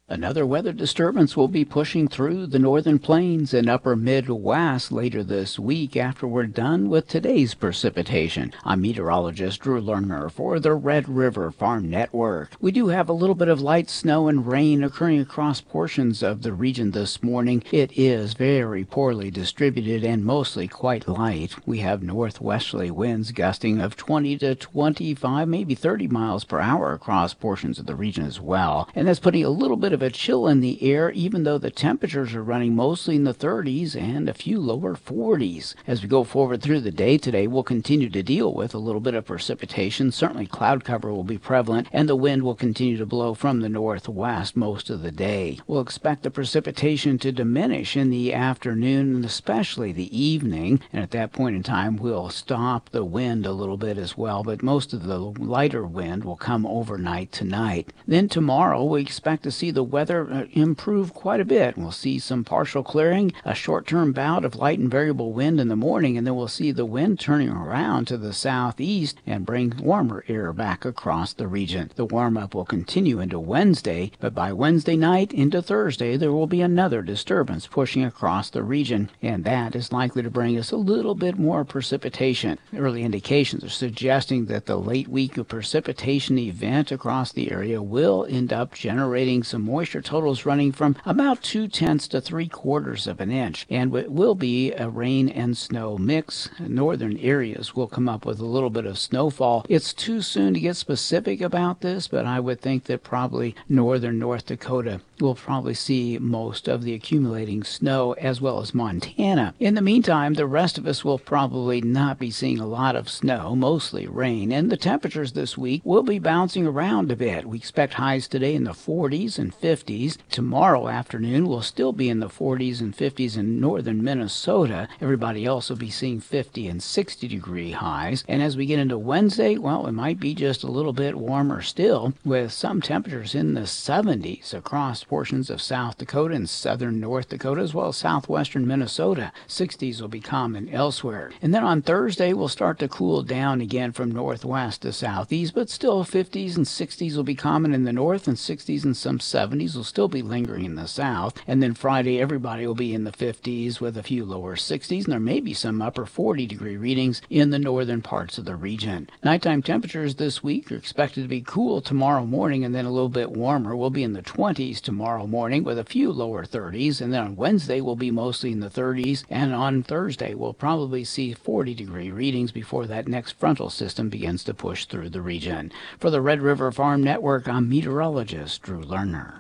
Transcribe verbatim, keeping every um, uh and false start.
Another weather disturbance will be pushing through the northern plains and upper Midwest later this week after we're done with today's precipitation. I'm meteorologist Drew Lerner for the Red River Farm Network. We do have a little bit of light snow and rain occurring across portions of the region this morning. It is very poorly distributed and mostly quite light. We have northwesterly winds gusting of twenty to twenty-five, maybe thirty miles per hour across portions of the region as well. And that's putting a little bit of a chill in the air, even though the temperatures are running mostly in the thirties and a few lower forties. As we go forward through the day today, we'll continue to deal with a little bit of precipitation. Certainly cloud cover will be prevalent, and the wind will continue to blow from the northwest most of the day. We'll expect the precipitation to diminish in the afternoon and especially the evening, and at that point in time we'll stop the wind a little bit as well, but most of the lighter wind will come overnight tonight. Then tomorrow we expect to see the weather improve quite a bit. We'll see some partial clearing, a short-term bout of light and variable wind in the morning, and then we'll see the wind turning around to the southeast and bring warmer air back across the region. The warm-up will continue into Wednesday, but by Wednesday night into Thursday there will be another disturbance pushing across the region, and that is likely to bring us a little bit more precipitation. Early indications are suggesting that the late week of precipitation event across the area will end up generating some moisture totals running from about two tenths to three quarters of an inch, and it will be a rain and snow mix. Northern areas will come up with a little bit of snowfall. It's too soon to get specific about this, but I would think that probably northern North Dakota will probably see most of the accumulating snow, as well as Montana. In the meantime, the rest of us will probably not be seeing a lot of snow, mostly rain, and the temperatures this week will be bouncing around a bit. We expect highs today in the forties and fifties. Tomorrow afternoon will still be in the forties and fifties in northern Minnesota. Everybody else will be seeing fifty and sixty degree highs. And as we get into Wednesday, well, it might be just a little bit warmer still, with some temperatures in the seventies across portions of South Dakota and southern North Dakota, as well as southwestern Minnesota. sixties will be common elsewhere. And then on Thursday, we'll start to cool down again from northwest to southeast, but still fifties and sixties will be common in the north, and sixties and some seventies will still be lingering in the south. And then Friday, everybody will be in the fifties with a few lower sixties, and there may be some upper forty degree readings in the northern parts of the region. Nighttime temperatures this week are expected to be cool tomorrow morning and then a little bit warmer. We'll be in the twenties tomorrow morning with a few lower thirties, and then on Wednesday we'll be mostly in the thirties, and on Thursday we'll probably see forty degree readings before that next frontal system begins to push through the region. For the Red River Farm Network, I'm meteorologist Drew Lerner.